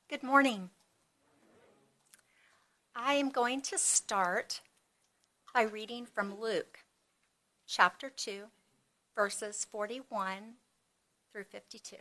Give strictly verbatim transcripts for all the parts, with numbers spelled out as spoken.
Good morning. I am going to start by reading from Luke chapter two, verses forty-one through fifty-two.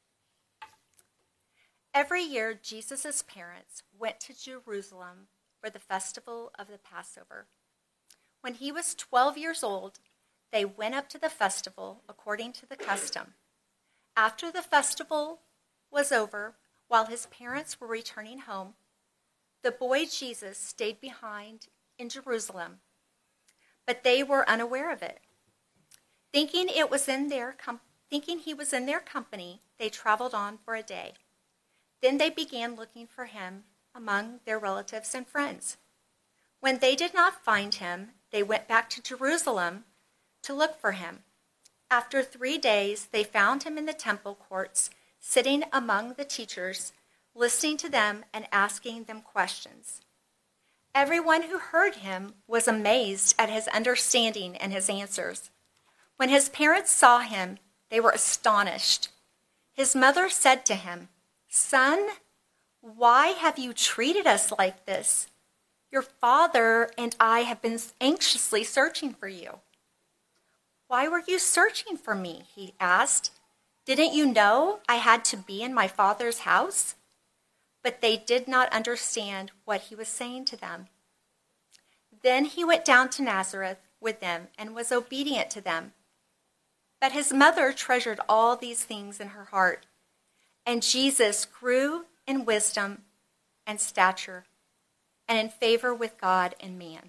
Every year, Jesus' parents went to Jerusalem for the festival of the Passover. When he was twelve years old, they went up to the festival according to the custom. After the festival was over, while his parents were returning home, the boy Jesus stayed behind in Jerusalem, but they were unaware of it. Thinking it was in their com- thinking he was in their company, they traveled on for a day. Then they began looking for him among their relatives and friends. When they did not find him, they went back to Jerusalem to look for him. After three days, they found him in the temple courts, sitting among the teachers, listening to them and asking them questions. Everyone who heard him was amazed at his understanding and his answers. When his parents saw him, they were astonished. His mother said to him, "Son, why have you treated us like this? Your father and I have been anxiously searching for you." "Why were you searching for me?" he asked. "Didn't you know I had to be in my father's house?" But they did not understand what he was saying to them. Then he went down to Nazareth with them and was obedient to them. But his mother treasured all these things in her heart. And Jesus grew in wisdom and stature and in favor with God and man.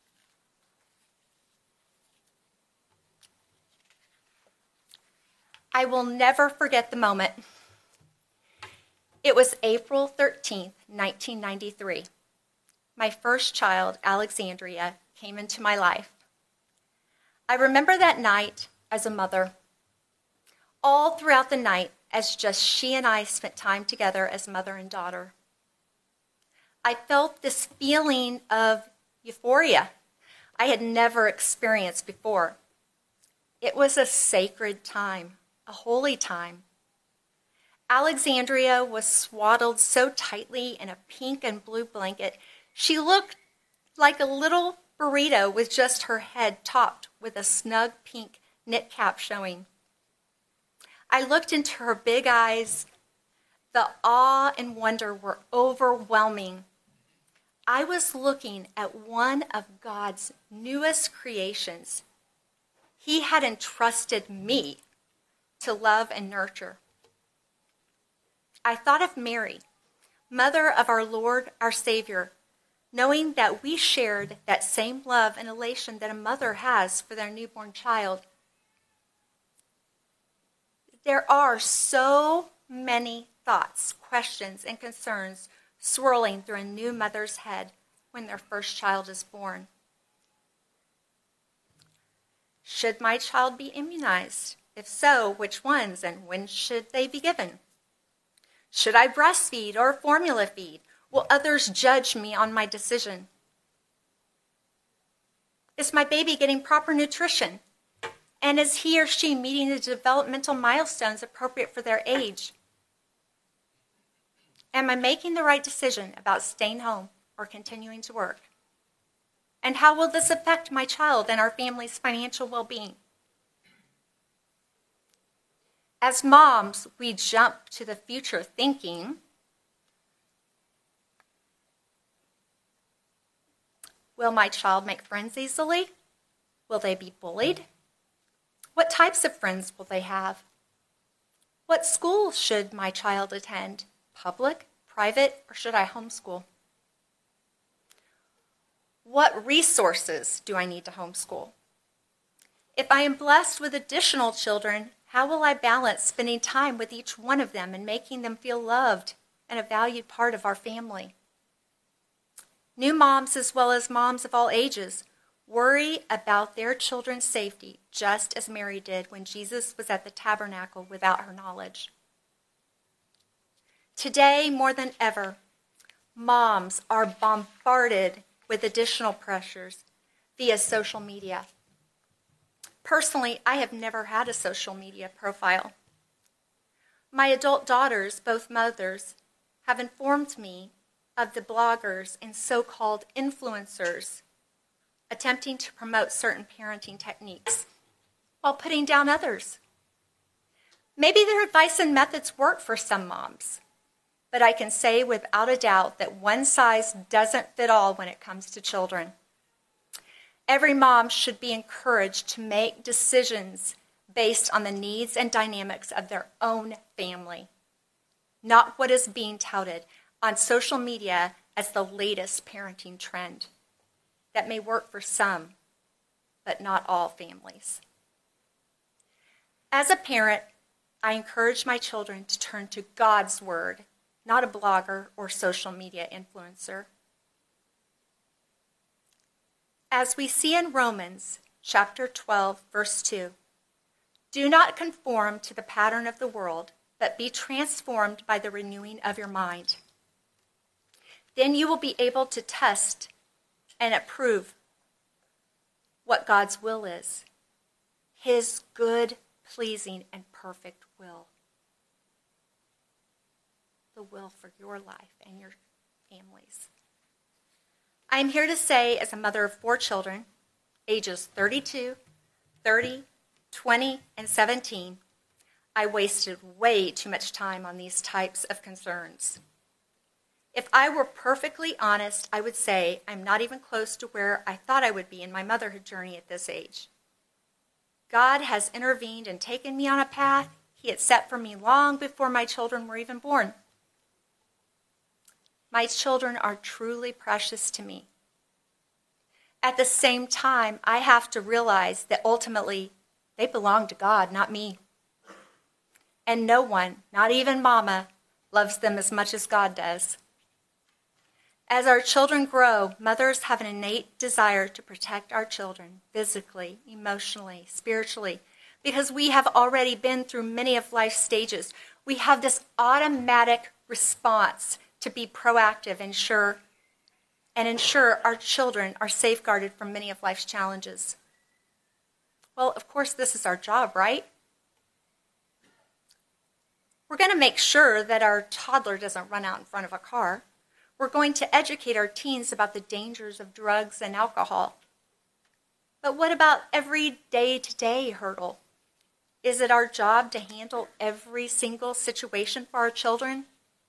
I will never forget the moment. It was April thirteenth, nineteen ninety-three. My first child, Alexandria, came into my life. I remember that night as a mother. All throughout the night, as just she and I spent time together as mother and daughter. I felt this feeling of euphoria I had never experienced before. It was a sacred time. A holy time. Alexandria was swaddled so tightly in a pink and blue blanket, she looked like a little burrito with just her head topped with a snug pink knit cap showing. I looked into her big eyes. The awe and wonder were overwhelming. I was looking at one of God's newest creations. He had entrusted me to love and nurture. I thought of Mary, mother of our Lord, our Savior, knowing that we shared that same love and elation that a mother has for their newborn child. There are so many thoughts, questions, and concerns swirling through a new mother's head when their first child is born. Should my child be immunized? If so, which ones and when should they be given? Should I breastfeed or formula feed? Will others judge me on my decision? Is my baby getting proper nutrition? And is he or she meeting the developmental milestones appropriate for their age? Am I making the right decision about staying home or continuing to work? And how will this affect my child and our family's financial well-being? As moms, we jump to the future thinking, will my child make friends easily? Will they be bullied? What types of friends will they have? What school should my child attend? Public, private, or should I homeschool? What resources do I need to homeschool? If I am blessed with additional children, how will I balance spending time with each one of them and making them feel loved and a valued part of our family? New moms, as well as moms of all ages, worry about their children's safety just as Mary did when Jesus was at the tabernacle without her knowledge. Today, more than ever, moms are bombarded with additional pressures via social media. Personally, I have never had a social media profile. My adult daughters, both mothers, have informed me of the bloggers and so-called influencers attempting to promote certain parenting techniques while putting down others. Maybe their advice and methods work for some moms, but I can say without a doubt that one size doesn't fit all when it comes to children. Every mom should be encouraged to make decisions based on the needs and dynamics of their own family, not what is being touted on social media as the latest parenting trend. That may work for some, but not all families. As a parent, I encourage my children to turn to God's word, not a blogger or social media influencer. As we see in Romans chapter twelve, verse two, do not conform to the pattern of the world, but be transformed by the renewing of your mind. Then you will be able to test and approve what God's will is, his good, pleasing, and perfect will. The will for your life and your families. I am here to say, as a mother of four children, ages thirty-two, thirty, twenty, and seventeen, I wasted way too much time on these types of concerns. If I were perfectly honest, I would say I'm not even close to where I thought I would be in my motherhood journey at this age. God has intervened and taken me on a path he had set for me long before my children were even born. My children are truly precious to me. At the same time, I have to realize that ultimately they belong to God, not me. And no one, not even Mama, loves them as much as God does. As our children grow, mothers have an innate desire to protect our children physically, emotionally, spiritually, because we have already been through many of life's stages. We have this automatic response to be proactive and ensure, and ensure our children are safeguarded from many of life's challenges. Well, of course, this is our job, right? We're going to make sure that our toddler doesn't run out in front of a car. We're going to educate our teens about the dangers of drugs and alcohol. But what about every day-to-day hurdle? Is it our job to handle every single situation for our children?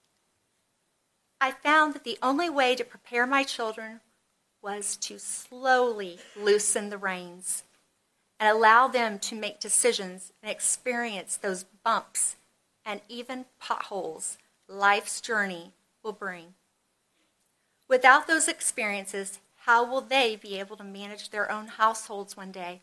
I found that the only way to prepare my children was to slowly loosen the reins and allow them to make decisions and experience those bumps and even potholes life's journey will bring. Without those experiences, how will they be able to manage their own households one day?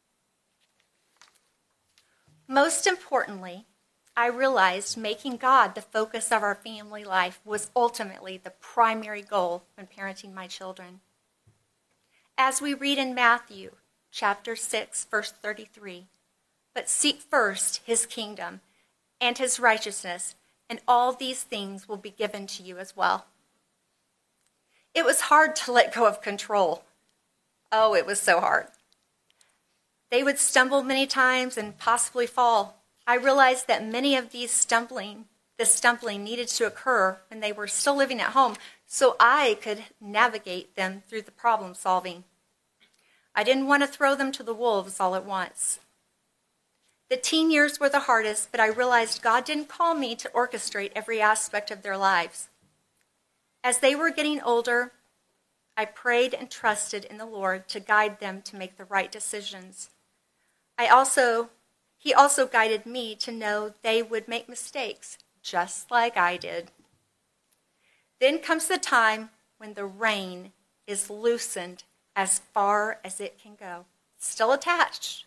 Most importantly, I realized making God the focus of our family life was ultimately the primary goal when parenting my children. As we read in Matthew chapter six, verse thirty-three, but seek first his kingdom and his righteousness, and all these things will be given to you as well. It was hard to let go of control. Oh, it was so hard. They would stumble many times and possibly fall. I realized that many of these stumbling, this stumbling needed to occur when they were still living at home so I could navigate them through the problem solving. I didn't want to throw them to the wolves all at once. The teen years were the hardest, but I realized God didn't call me to orchestrate every aspect of their lives. As they were getting older, I prayed and trusted in the Lord to guide them to make the right decisions. I also, He also guided me to know they would make mistakes, just like I did. Then comes the time when the rein is loosened as far as it can go. Still attached.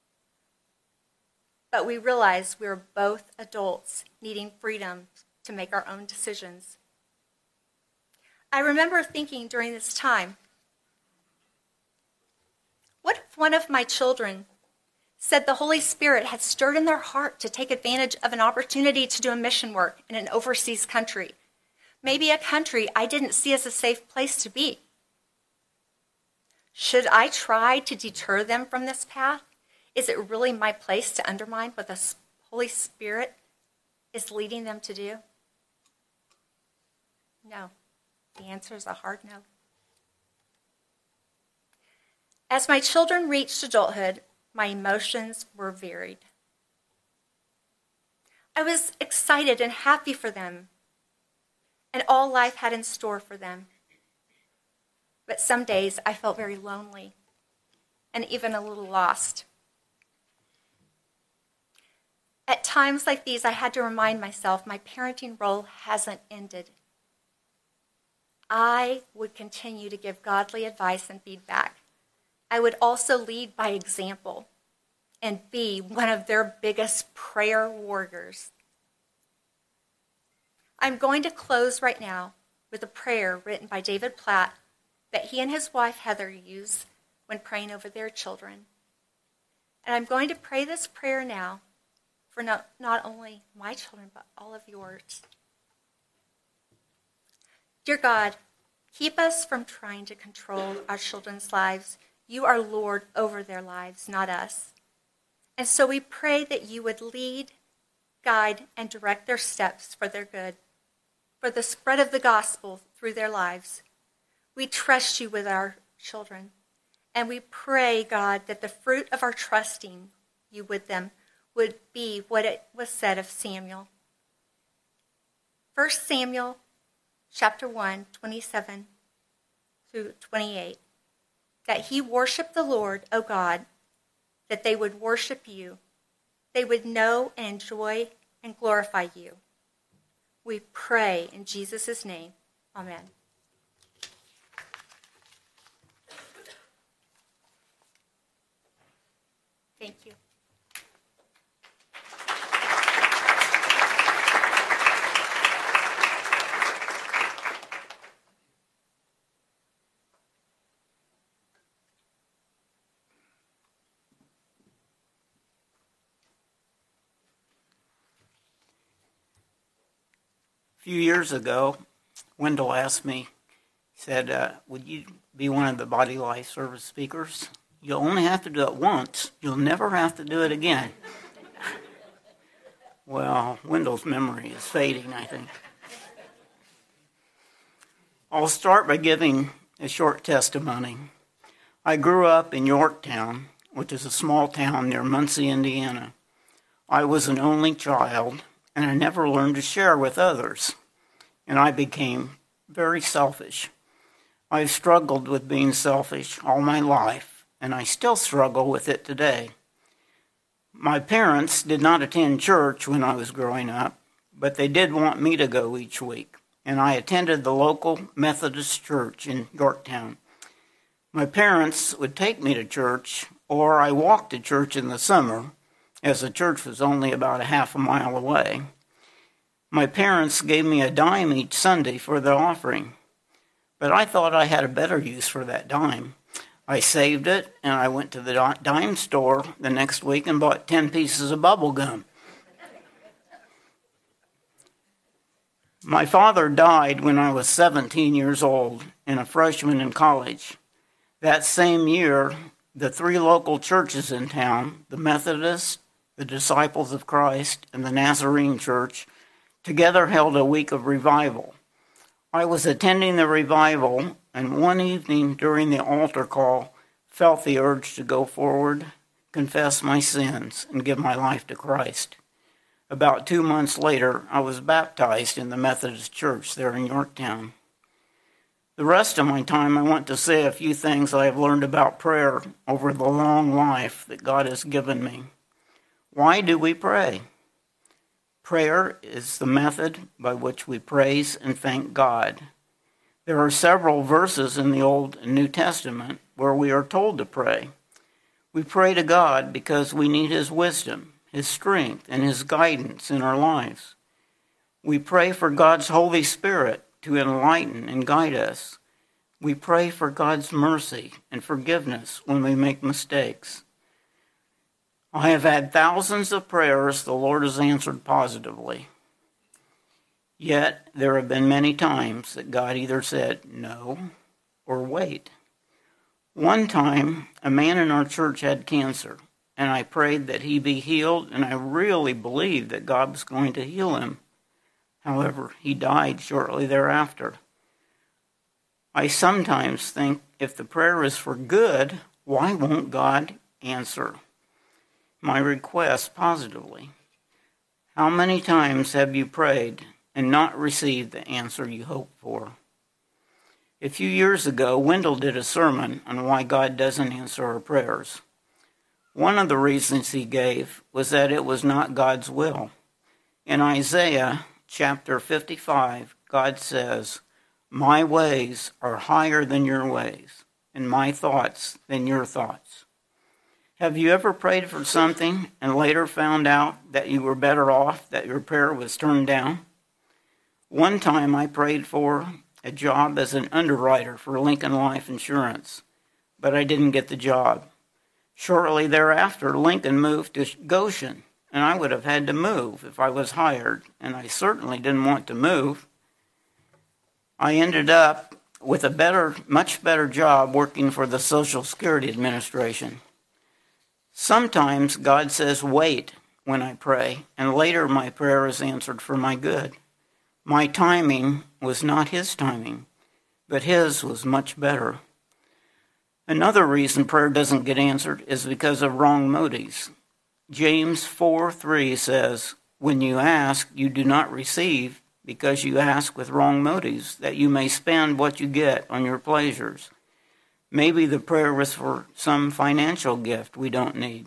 But we realize we're both adults needing freedom to make our own decisions. I remember thinking during this time, what if one of my children said the Holy Spirit had stirred in their heart to take advantage of an opportunity to do a mission work in an overseas country, maybe a country I didn't see as a safe place to be? Should I try to deter them from this path? Is it really my place to undermine what the Holy Spirit is leading them to do? No. The answer is a hard no. As my children reached adulthood, my emotions were varied. I was excited and happy for them and all life had in store for them. But some days I felt very lonely and even a little lost. At times like these, I had to remind myself my parenting role hasn't ended. I would continue to give godly advice and feedback. I would also lead by example and be one of their biggest prayer warriors. I'm going to close right now with a prayer written by David Platt that he and his wife Heather use when praying over their children. And I'm going to pray this prayer now for not, not only my children, but all of yours. Dear God, keep us from trying to control our children's lives. You are Lord over their lives, not us. And so we pray that you would lead, guide, and direct their steps for their good, for the spread of the gospel through their lives. We trust you with our children, and we pray, God, that the fruit of our trusting you with them would be what it was said of Samuel. First Samuel chapter one, twenty-seven through twenty-eight. That he worshiped the Lord, O God, that they would worship you. They would know and enjoy and glorify you. We pray in Jesus' name. Amen. Thank you. A few years ago, Wendell asked me, he said, uh, would you be one of the Body Life Service speakers? You'll only have to do it once. You'll never have to do it again. Well, Wendell's memory is fading, I think. I'll start by giving a short testimony. I grew up in Yorktown, which is a small town near Muncie, Indiana. I was an only child, and I never learned to share with others, and I became very selfish. I've struggled with being selfish all my life, and I still struggle with it today. My parents did not attend church when I was growing up, but they did want me to go each week, and I attended the local Methodist church in Yorktown. My parents would take me to church, or I walked to church in the summer, as the church was only about a half a mile away. My parents gave me a dime each Sunday for the offering, but I thought I had a better use for that dime. I saved it, and I went to the dime store the next week and bought ten pieces of bubble gum. My father died when I was seventeen years old and a freshman in college. That same year, the three local churches in town, the Methodist, the Disciples of Christ, and the Nazarene Church, together held a week of revival. I was attending the revival, and one evening during the altar call, felt the urge to go forward, confess my sins, and give my life to Christ. About two months later, I was baptized in the Methodist Church there in Yorktown. The rest of my time, I want to say a few things I have learned about prayer over the long life that God has given me. Why do we pray? Prayer is the method by which we praise and thank God. There are several verses in the Old and New Testament where we are told to pray. We pray to God because we need His wisdom, His strength, and His guidance in our lives. We pray for God's Holy Spirit to enlighten and guide us. We pray for God's mercy and forgiveness when we make mistakes. I have had thousands of prayers the Lord has answered positively. Yet there have been many times that God either said no or wait. One time, a man in our church had cancer, and I prayed that he be healed, and I really believed that God was going to heal him. However, he died shortly thereafter. I sometimes think if the prayer is for good, why won't God answer my request positively? How many times have you prayed and not received the answer you hoped for? A few years ago, Wendell did a sermon on why God doesn't answer our prayers. One of the reasons he gave was that it was not God's will. In Isaiah chapter fifty-five, God says, "My ways are higher than your ways, and my thoughts than your thoughts." Have you ever prayed for something and later found out that you were better off that your prayer was turned down? One time I prayed for a job as an underwriter for Lincoln Life Insurance, but I didn't get the job. Shortly thereafter, Lincoln moved to Goshen, and I would have had to move if I was hired, and I certainly didn't want to move. I ended up with a better, much better job working for the Social Security Administration. Sometimes God says, wait, when I pray, and later my prayer is answered for my good. My timing was not his timing, but his was much better. Another reason prayer doesn't get answered is because of wrong motives. James four three says, when you ask, you do not receive, because you ask with wrong motives, that you may spend what you get on your pleasures. Maybe the prayer was for some financial gift we don't need.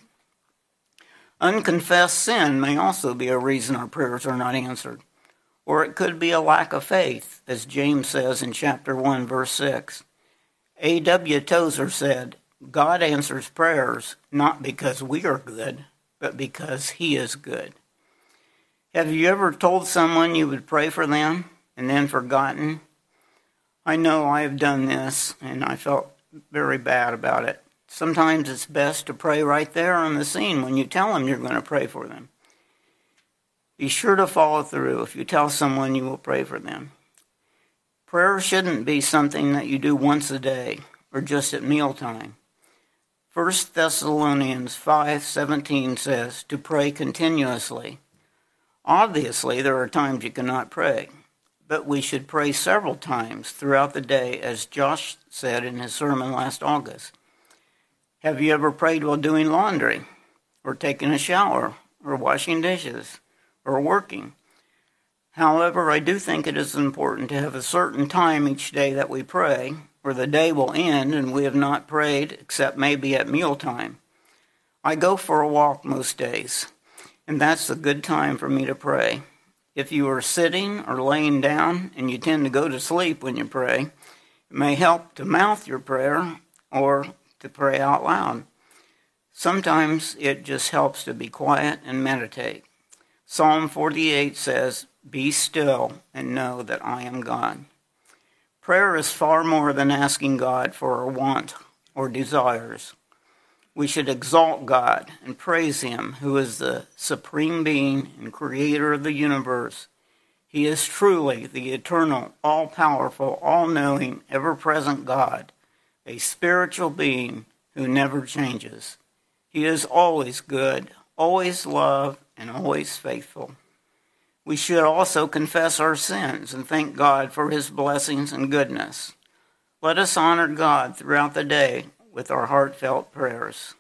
Unconfessed sin may also be a reason our prayers are not answered. Or it could be a lack of faith, as James says in chapter one, verse six. A W Tozer said, God answers prayers not because we are good, but because he is good. Have you ever told someone you would pray for them and then forgotten? I know I have done this, and I felt very bad about it. Sometimes it's best to pray right there on the scene when you tell them you're going to pray for them. Be sure to follow through if you tell someone you will pray for them. Prayer shouldn't be something that you do once a day or just at mealtime. First Thessalonians five seventeen says to pray continuously. Obviously, there are times you cannot pray, but we should pray several times throughout the day, as Josh said in his sermon last August. Have you ever prayed while doing laundry, or taking a shower, or washing dishes, or working? However, I do think it is important to have a certain time each day that we pray, or the day will end and we have not prayed except maybe at mealtime. I go for a walk most days, and that's a good time for me to pray. If you are sitting or laying down and you tend to go to sleep when you pray, it may help to mouth your prayer or to pray out loud. Sometimes it just helps to be quiet and meditate. Psalm forty-eight says, be still and know that I am God. Prayer is far more than asking God for a want or desires. We should exalt God and praise him, who is the supreme being and creator of the universe. He is truly the eternal, all-powerful, all-knowing, ever-present God, a spiritual being who never changes. He is always good, always love, and always faithful. We should also confess our sins and thank God for his blessings and goodness. Let us honor God throughout the day with our heartfelt prayers.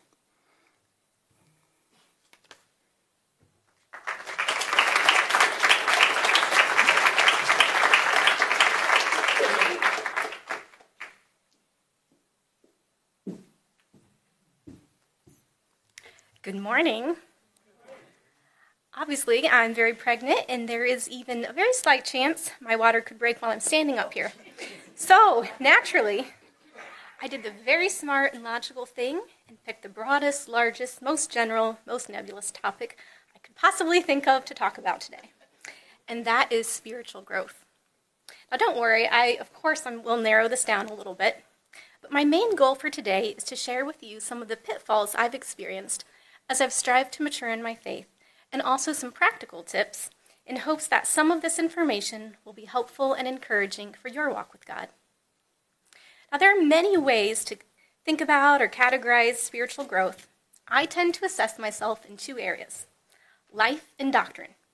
Good morning. Obviously, I'm very pregnant, and there is even a very slight chance my water could break while I'm standing up here. So, naturally, I did the very smart and logical thing and picked the broadest, largest, most general, most nebulous topic I could possibly think of to talk about today. And that is spiritual growth. Now, don't worry, I, of course, I will narrow this down a little bit. But my main goal for today is to share with you some of the pitfalls I've experienced as I've strived to mature in my faith, and also some practical tips in hopes that some of this information will be helpful and encouraging for your walk with God. Now, there are many ways to think about or categorize spiritual growth. I tend to assess myself in two areas, life and doctrine.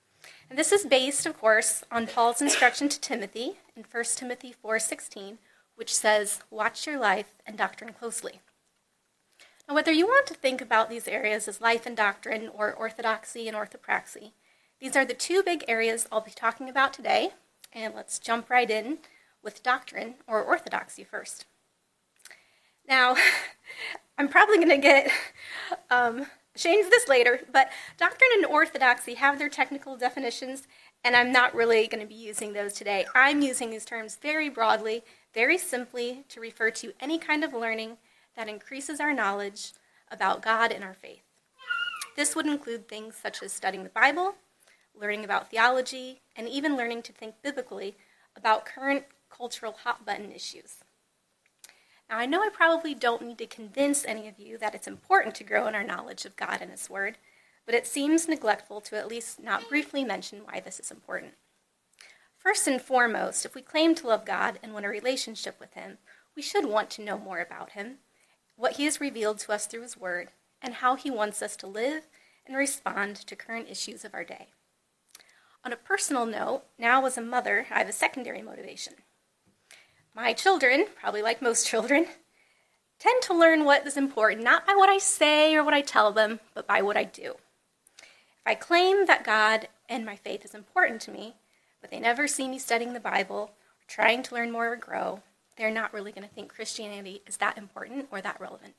And this is based, of course, on Paul's instruction to Timothy in First Timothy four sixteen, which says, "Watch your life and doctrine closely." Now, whether you want to think about these areas as life and doctrine or orthodoxy and orthopraxy, these are the two big areas I'll be talking about today, and let's jump right in with doctrine or orthodoxy first. Now, I'm probably going to get um, ashamed of this later, but doctrine and orthodoxy have their technical definitions, and I'm not really going to be using those today. I'm using these terms very broadly, very simply, to refer to any kind of learning that increases our knowledge about God and our faith. This would include things such as studying the Bible, learning about theology, and even learning to think biblically about current cultural hot-button issues. Now, I know I probably don't need to convince any of you that it's important to grow in our knowledge of God and His Word, but it seems neglectful to at least not briefly mention why this is important. First and foremost, if we claim to love God and want a relationship with Him, we should want to know more about Him, what He has revealed to us through His Word, and how He wants us to live and respond to current issues of our day. On a personal note, now as a mother, I have a secondary motivation. My children, probably like most children, tend to learn what is important, not by what I say or what I tell them, but by what I do. If I claim that God and my faith is important to me, but they never see me studying the Bible or trying to learn more or grow, they're not really going to think Christianity is that important or that relevant.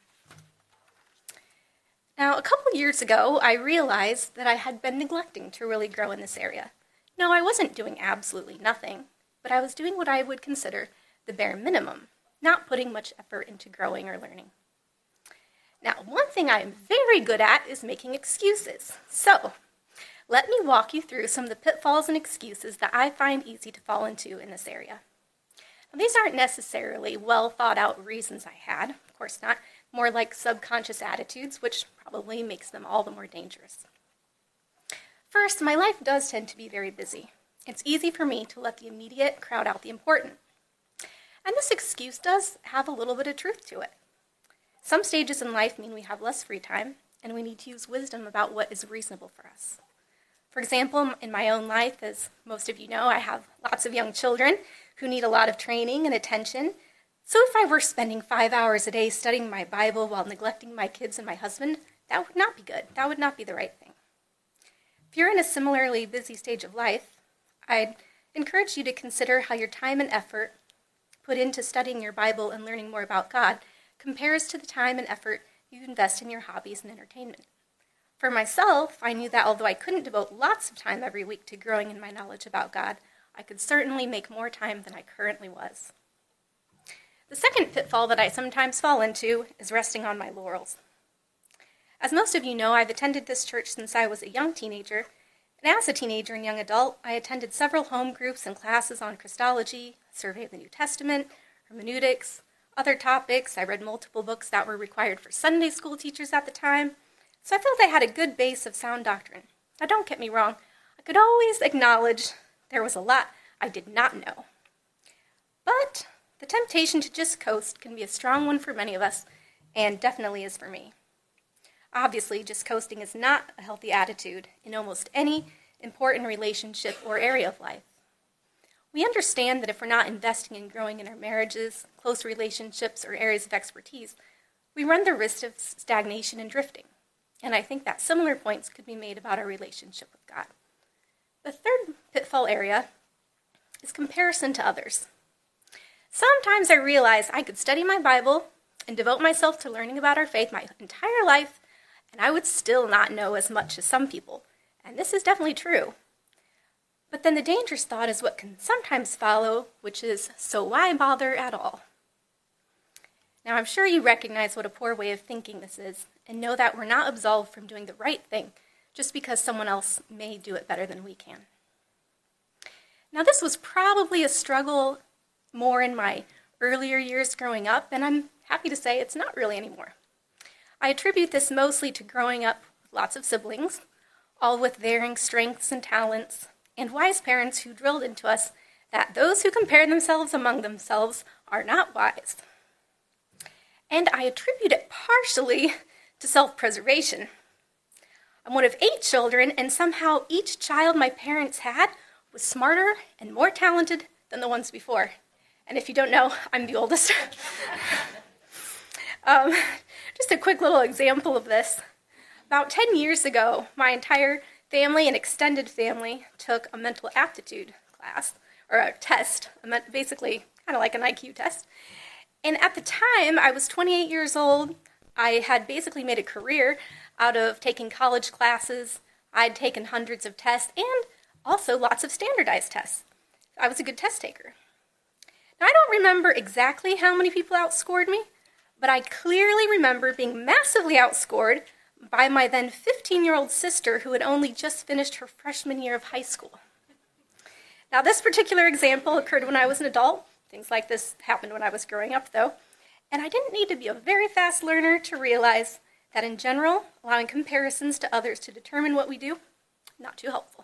Now, a couple years ago, I realized that I had been neglecting to really grow in this area. No, I wasn't doing absolutely nothing, but I was doing what I would consider the bare minimum, not putting much effort into growing or learning. Now, one thing I am very good at is making excuses. So, let me walk you through some of the pitfalls and excuses that I find easy to fall into in this area. Now, these aren't necessarily well thought out reasons I had, of course not, more like subconscious attitudes, which probably makes them all the more dangerous. First, my life does tend to be very busy. It's easy for me to let the immediate crowd out the important. And this excuse does have a little bit of truth to it. Some stages in life mean we have less free time, and we need to use wisdom about what is reasonable for us. For example, in my own life, as most of you know, I have lots of young children who need a lot of training and attention. So if I were spending five hours a day studying my Bible while neglecting my kids and my husband, that would not be good. That would not be the right thing. If you're in a similarly busy stage of life, I'd encourage you to consider how your time and effort put into studying your Bible and learning more about God compares to the time and effort you invest in your hobbies and entertainment. For myself, I knew that although I couldn't devote lots of time every week to growing in my knowledge about God, I could certainly make more time than I currently was. The second pitfall that I sometimes fall into is resting on my laurels. As most of you know, I've attended this church since I was a young teenager, and as a teenager and young adult, I attended several home groups and classes on Christology, Survey of the New Testament, hermeneutics, other topics. I read multiple books that were required for Sunday school teachers at the time, so I felt I had a good base of sound doctrine. Now, don't get me wrong, I could always acknowledge there was a lot I did not know. But the temptation to just coast can be a strong one for many of us, and definitely is for me. Obviously, just coasting is not a healthy attitude in almost any important relationship or area of life. We understand that if we're not investing in growing in our marriages, close relationships, or areas of expertise, we run the risk of stagnation and drifting. And I think that similar points could be made about our relationship with God. The third pitfall area is comparison to others. Sometimes I realize I could study my Bible and devote myself to learning about our faith my entire life, and I would still not know as much as some people. And this is definitely true. But then the dangerous thought is what can sometimes follow, which is, so why bother at all? Now, I'm sure you recognize what a poor way of thinking this is, and know that we're not absolved from doing the right thing just because someone else may do it better than we can. Now, this was probably a struggle more in my earlier years growing up, and I'm happy to say it's not really anymore. I attribute this mostly to growing up with lots of siblings, all with varying strengths and talents, and wise parents who drilled into us that those who compare themselves among themselves are not wise. And I attribute it partially to self-preservation. I'm one of eight children, and somehow each child my parents had was smarter and more talented than the ones before. And if you don't know, I'm the oldest. um, just a quick little example of this. About ten years ago, my entire family and extended family took a mental aptitude class, or a test, basically kind of like an I Q test. And at the time, I was twenty-eight years old. I had basically made a career out of taking college classes. I'd taken hundreds of tests and also lots of standardized tests. I was a good test taker. Now, I don't remember exactly how many people outscored me, but I clearly remember being massively outscored by my then fifteen-year-old sister who had only just finished her freshman year of high school. Now, this particular example occurred when I was an adult. Things like this happened when I was growing up, though. And I didn't need to be a very fast learner to realize that in general, allowing comparisons to others to determine what we do, not too helpful.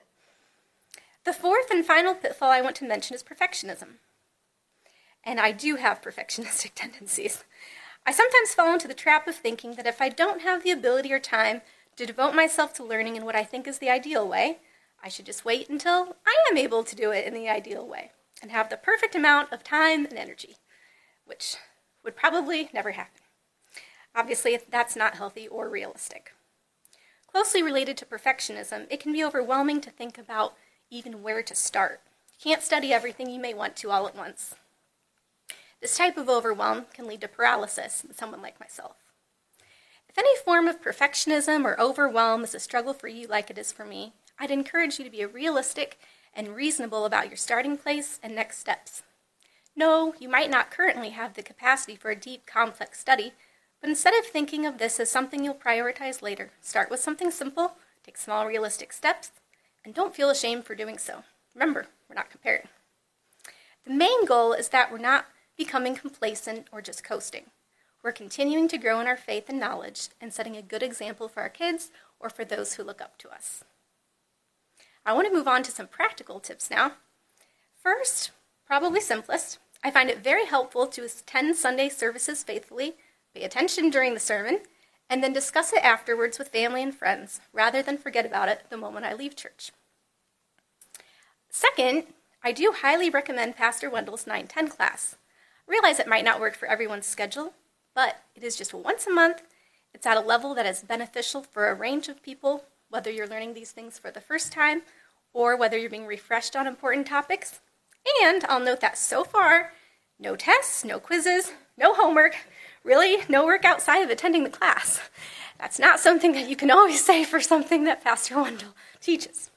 The fourth and final pitfall I want to mention is perfectionism. And I do have perfectionistic tendencies. I sometimes fall into the trap of thinking that if I don't have the ability or time to devote myself to learning in what I think is the ideal way, I should just wait until I am able to do it in the ideal way and have the perfect amount of time and energy, which would probably never happen. Obviously, that's not healthy or realistic. Closely related to perfectionism, it can be overwhelming to think about even where to start. You can't study everything you may want to all at once. This type of overwhelm can lead to paralysis in someone like myself. If any form of perfectionism or overwhelm is a struggle for you like it is for me, I'd encourage you to be realistic and reasonable about your starting place and next steps. No, you might not currently have the capacity for a deep, complex study, but instead of thinking of this as something you'll prioritize later, start with something simple, take small, realistic steps, and don't feel ashamed for doing so. Remember, we're not comparing. The main goal is that we're not becoming complacent or just coasting. We're continuing to grow in our faith and knowledge and setting a good example for our kids or for those who look up to us. I want to move on to some practical tips now. First, probably simplest, I find it very helpful to attend Sunday services faithfully, pay attention during the sermon, and then discuss it afterwards with family and friends, rather than forget about it the moment I leave church. Second, I do highly recommend Pastor Wendell's nine ten class. I realize it might not work for everyone's schedule, but it is just once a month. It's at a level that is beneficial for a range of people, whether you're learning these things for the first time or whether you're being refreshed on important topics. And I'll note that so far, no tests, no quizzes, no homework, really no work outside of attending the class. That's not something that you can always say for something that Pastor Wendell teaches.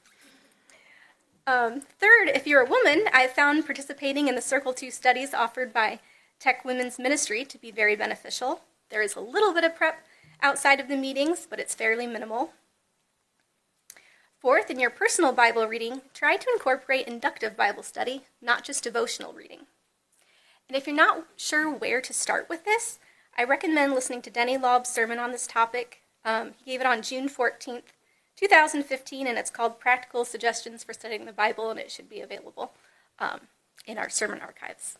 Um, third, if you're a woman, I've found participating in the Circle two studies offered by Tech Women's Ministry to be very beneficial. There is a little bit of prep outside of the meetings, but it's fairly minimal. Fourth, in your personal Bible reading, try to incorporate inductive Bible study, not just devotional reading. And if you're not sure where to start with this, I recommend listening to Denny Laub's sermon on this topic. Um, he gave it on June fourteenth, two thousand fifteen, and it's called Practical Suggestions for Studying the Bible, and it should be available um, in our sermon archives.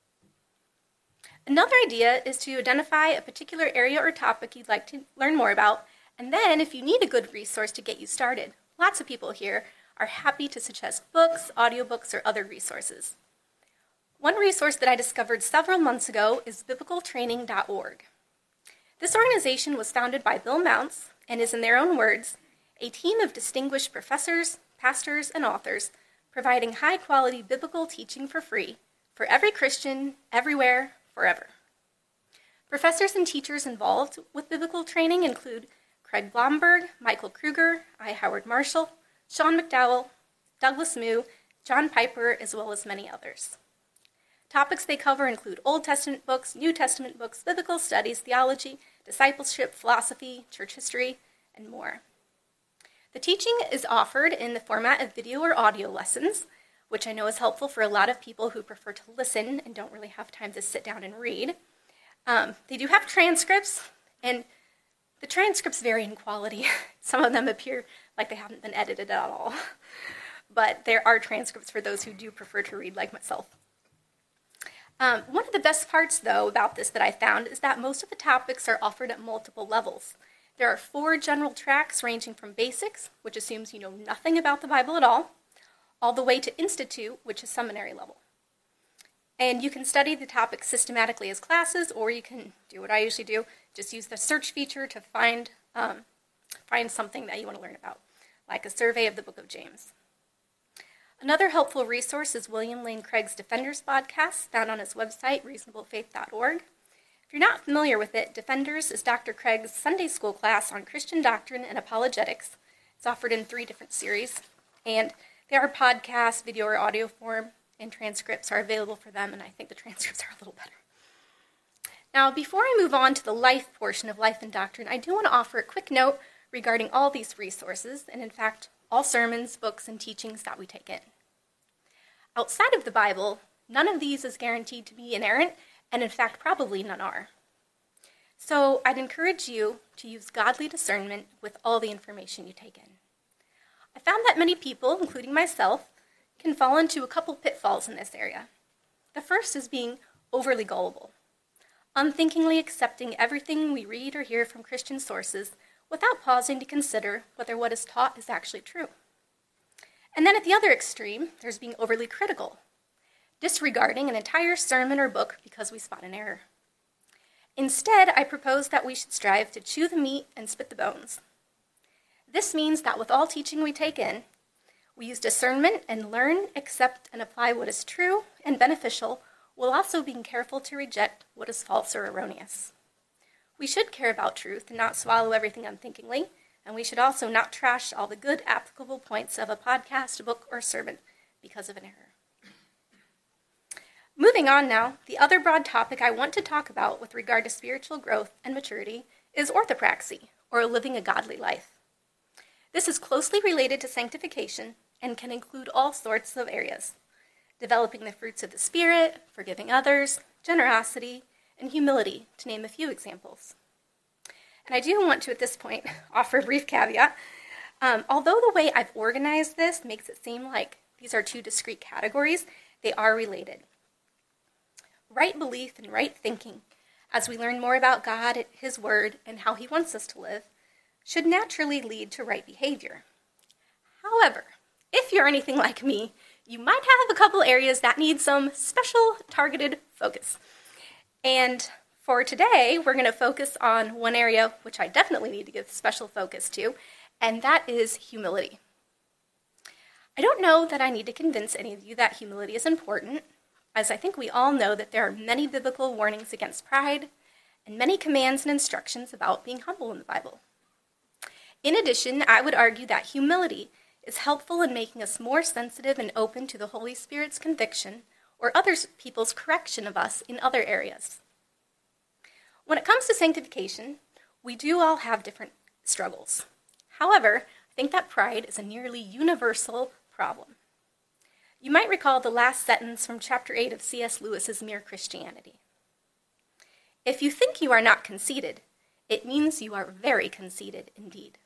Another idea is to identify a particular area or topic you'd like to learn more about, and then if you need a good resource to get you started, lots of people here are happy to suggest books, audiobooks, or other resources. One resource that I discovered several months ago is biblical training dot org. This organization was founded by Bill Mounts and is, in their own words, a team of distinguished professors, pastors, and authors providing high-quality biblical teaching for free for every Christian, everywhere, forever. Professors and teachers involved with biblical training include Craig Blomberg, Michael Kruger, I. Howard Marshall, Sean McDowell, Douglas Moo, John Piper, as well as many others. Topics they cover include Old Testament books, New Testament books, biblical studies, theology, discipleship, philosophy, church history, and more. The teaching is offered in the format of video or audio lessons, which I know is helpful for a lot of people who prefer to listen and don't really have time to sit down and read. Um, they do have transcripts, and the transcripts vary in quality. Some of them appear like they haven't been edited at all. But there are transcripts for those who do prefer to read, like myself. Um, one of the best parts, though, about this that I found is that most of the topics are offered at multiple levels. There are four general tracks ranging from basics, which assumes you know nothing about the Bible at all, all the way to institute, which is seminary level. And you can study the topic systematically as classes, or you can do what I usually do, just use the search feature to find, um, find something that you want to learn about, like a survey of the book of James. Another helpful resource is William Lane Craig's Defenders podcast, found on his website, reasonable faith dot org. If you're not familiar with it, Defenders is Doctor Craig's Sunday school class on Christian doctrine and apologetics. It's offered in three different series, and they are podcast, video, or audio form, and transcripts are available for them, and I think the transcripts are a little better. Now, before I move on to the life portion of Life and Doctrine, I do want to offer a quick note regarding all these resources, and in fact, all sermons, books, and teachings that we take in. Outside of the Bible, none of these is guaranteed to be inerrant, and in fact, probably none are. So I'd encourage you to use godly discernment with all the information you take in. I found that many people, including myself, can fall into a couple pitfalls in this area. The first is being overly gullible, unthinkingly accepting everything we read or hear from Christian sources without pausing to consider whether what is taught is actually true. And then at the other extreme, there's being overly critical, disregarding an entire sermon or book because we spot an error. Instead, I propose that we should strive to chew the meat and spit the bones. This means that with all teaching we take in, we use discernment and learn, accept, and apply what is true and beneficial, while also being careful to reject what is false or erroneous. We should care about truth and not swallow everything unthinkingly, and we should also not trash all the good applicable points of a podcast, book, or sermon because of an error. Moving on now, the other broad topic I want to talk about with regard to spiritual growth and maturity is orthopraxy, or living a godly life. This is closely related to sanctification and can include all sorts of areas: developing the fruits of the Spirit, forgiving others, generosity, and humility, to name a few examples. And I do want to, at this point, offer a brief caveat. Um, although the way I've organized this makes it seem like these are two discrete categories, they are related. Right belief and right thinking, as we learn more about God, His Word, and how He wants us to live, should naturally lead to right behavior. However, if you're anything like me, you might have a couple areas that need some special targeted focus. And for today, we're going to focus on one area which I definitely need to give special focus to, and that is humility. I don't know that I need to convince any of you that humility is important, as I think we all know that there are many biblical warnings against pride and many commands and instructions about being humble in the Bible. In addition, I would argue that humility is helpful in making us more sensitive and open to the Holy Spirit's conviction or other people's correction of us in other areas. When it comes to sanctification, we do all have different struggles. However, I think that pride is a nearly universal problem. You might recall the last sentence from chapter eight of C S Lewis's Mere Christianity. If you think you are not conceited, it means you are very conceited indeed.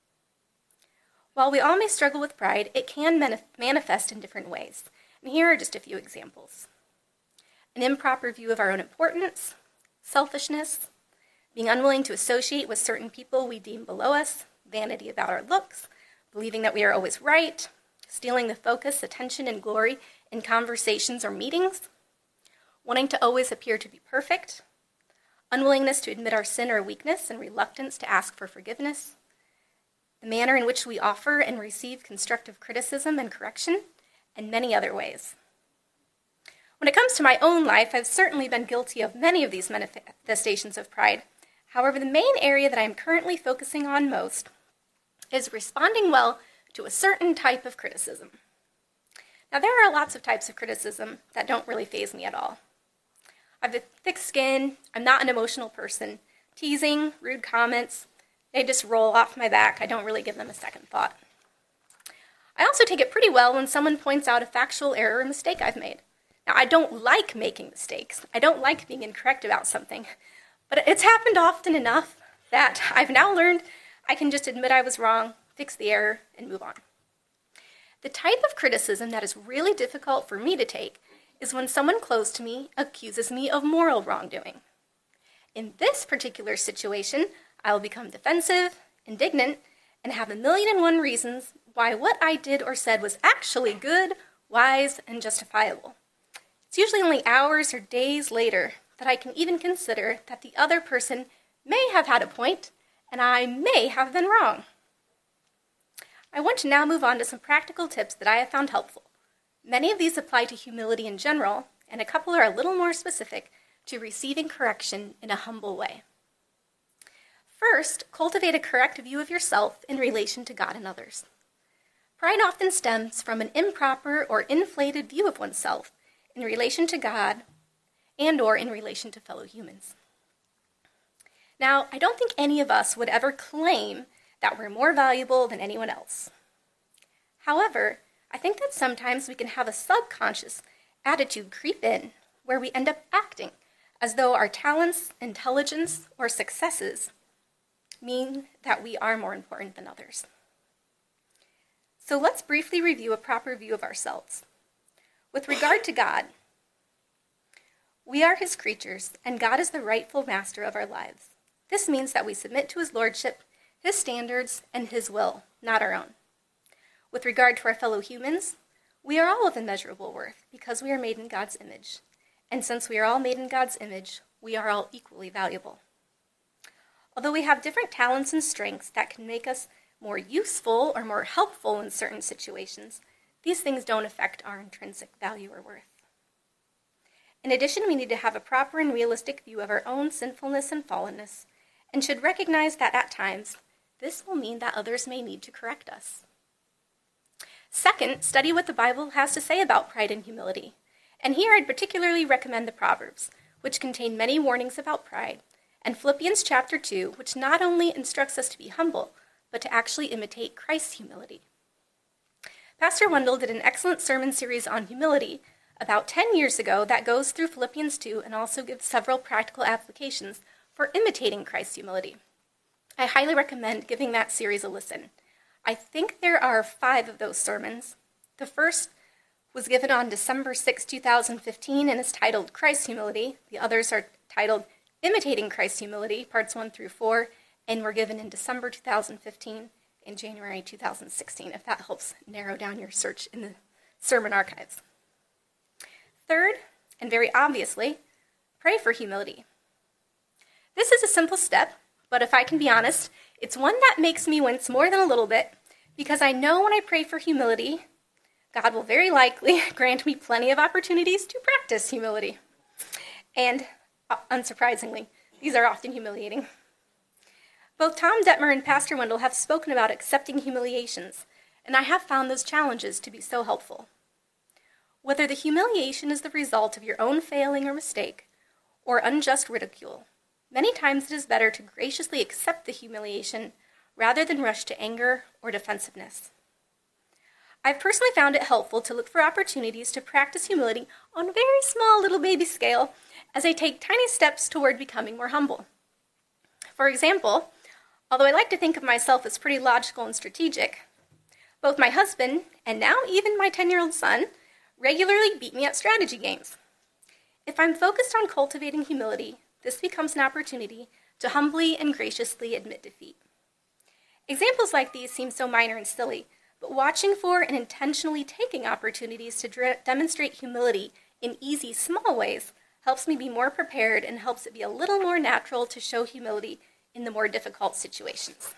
While we all may struggle with pride, it can manif- manifest in different ways. And here are just a few examples. An improper view of our own importance, selfishness, being unwilling to associate with certain people we deem below us, vanity about our looks, believing that we are always right, stealing the focus, attention, and glory in conversations or meetings, wanting to always appear to be perfect, unwillingness to admit our sin or weakness, and reluctance to ask for forgiveness, the manner in which we offer and receive constructive criticism and correction, and many other ways. When it comes to my own life, I've certainly been guilty of many of these manifestations of pride. However, the main area that I'm currently focusing on most is responding well to a certain type of criticism. Now, there are lots of types of criticism that don't really faze me at all. I have a thick skin, I'm not an emotional person. Teasing, rude comments, they just roll off my back. I don't really give them a second thought. I also take it pretty well when someone points out a factual error or mistake I've made. Now, I don't like making mistakes. I don't like being incorrect about something. But it's happened often enough that I've now learned I can just admit I was wrong, fix the error, and move on. The type of criticism that is really difficult for me to take is when someone close to me accuses me of moral wrongdoing. In this particular situation, I will become defensive, indignant, and have a million and one reasons why what I did or said was actually good, wise, and justifiable. It's usually only hours or days later that I can even consider that the other person may have had a point, and I may have been wrong. I want to now move on to some practical tips that I have found helpful. Many of these apply to humility in general, and a couple are a little more specific to receiving correction in a humble way. First, cultivate a correct view of yourself in relation to God and others. Pride often stems from an improper or inflated view of oneself in relation to God and or in relation to fellow humans. Now, I don't think any of us would ever claim that we're more valuable than anyone else. However, I think that sometimes we can have a subconscious attitude creep in where we end up acting as though our talents, intelligence, or successes mean that we are more important than others. So let's briefly review a proper view of ourselves. With regard to God, we are his creatures, and God is the rightful master of our lives. This means that we submit to his lordship, his standards, and his will, not our own. With regard to our fellow humans, we are all of immeasurable worth because we are made in God's image. And since we are all made in God's image, we are all equally valuable. Although we have different talents and strengths that can make us more useful or more helpful in certain situations, these things don't affect our intrinsic value or worth. In addition, we need to have a proper and realistic view of our own sinfulness and fallenness, and should recognize that at times, this will mean that others may need to correct us. Second, study what the Bible has to say about pride and humility. And here I'd particularly recommend the Proverbs, which contain many warnings about pride, and Philippians chapter two, which not only instructs us to be humble, but to actually imitate Christ's humility. Pastor Wendell did an excellent sermon series on humility about ten years ago that goes through Philippians two and also gives several practical applications for imitating Christ's humility. I highly recommend giving that series a listen. I think there are five of those sermons. The first was given on December sixth, two thousand fifteen, and is titled Christ's Humility. The others are titled Imitating Christ's Humility, parts one through four, and were given in December two thousand fifteen and January two thousand sixteen, if that helps narrow down your search in the sermon archives. Third, and very obviously, pray for humility. This is a simple step, but if I can be honest, it's one that makes me wince more than a little bit, because I know when I pray for humility, God will very likely grant me plenty of opportunities to practice humility. And, uh, unsurprisingly, these are often humiliating. Both Tom Detmer and Pastor Wendell have spoken about accepting humiliations, and I have found those challenges to be so helpful. Whether the humiliation is the result of your own failing or mistake, or unjust ridicule, many times it is better to graciously accept the humiliation rather than rush to anger or defensiveness. I've personally found it helpful to look for opportunities to practice humility on a very small little baby scale as I take tiny steps toward becoming more humble. For example, although I like to think of myself as pretty logical and strategic, both my husband and now even my ten-year-old son regularly beat me at strategy games. If I'm focused on cultivating humility, this becomes an opportunity to humbly and graciously admit defeat. Examples like these seem so minor and silly, but watching for and intentionally taking opportunities to dre- demonstrate humility in easy, small ways helps me be more prepared and helps it be a little more natural to show humility in the more difficult situations.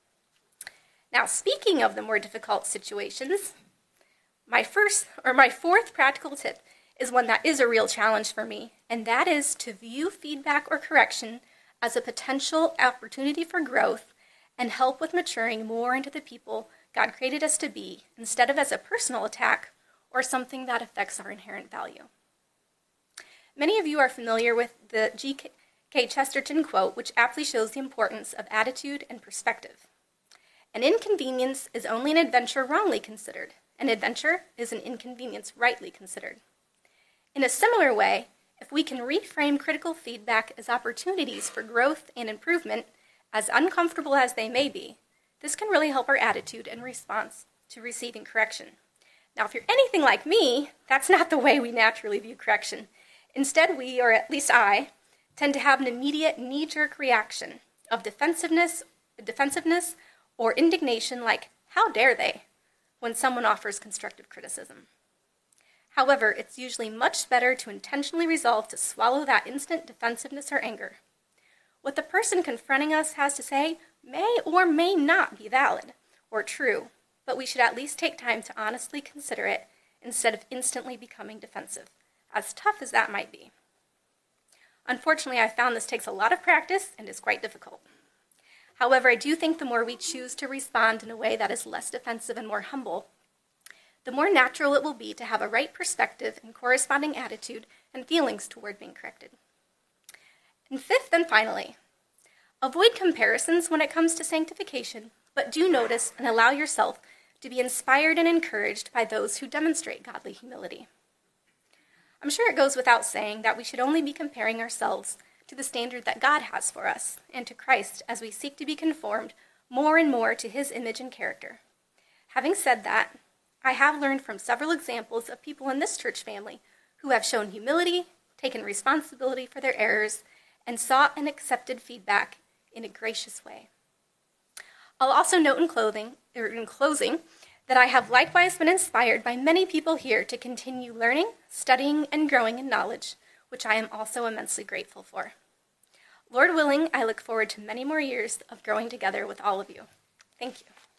Now, speaking of the more difficult situations, my first or my fourth practical tip is one that is a real challenge for me, and that is to view feedback or correction as a potential opportunity for growth and help with maturing more into the people God created us to be, instead of as a personal attack or something that affects our inherent value. Many of you are familiar with the G K Chesterton quote, which aptly shows the importance of attitude and perspective. An inconvenience is only an adventure wrongly considered. An adventure is an inconvenience rightly considered. In a similar way, if we can reframe critical feedback as opportunities for growth and improvement, as uncomfortable as they may be, this can really help our attitude and response to receiving correction. Now, if you're anything like me, that's not the way we naturally view correction. Instead, we, or at least I, tend to have an immediate knee-jerk reaction of defensiveness, defensiveness or indignation like, how dare they, when someone offers constructive criticism. However, it's usually much better to intentionally resolve to swallow that instant defensiveness or anger. What the person confronting us has to say may or may not be valid or true, but we should at least take time to honestly consider it instead of instantly becoming defensive, as tough as that might be. Unfortunately, I found this takes a lot of practice and is quite difficult. However, I do think the more we choose to respond in a way that is less defensive and more humble, the more natural it will be to have a right perspective and corresponding attitude and feelings toward being corrected. And fifth and finally, avoid comparisons when it comes to sanctification, but do notice and allow yourself to be inspired and encouraged by those who demonstrate godly humility. I'm sure it goes without saying that we should only be comparing ourselves to the standard that God has for us and to Christ as we seek to be conformed more and more to his image and character. Having said that, I have learned from several examples of people in this church family who have shown humility, taken responsibility for their errors, and sought and accepted feedback in a gracious way. I'll also note in, clothing, or in closing that I have likewise been inspired by many people here to continue learning, studying, and growing in knowledge, which I am also immensely grateful for. Lord willing, I look forward to many more years of growing together with all of you. Thank you.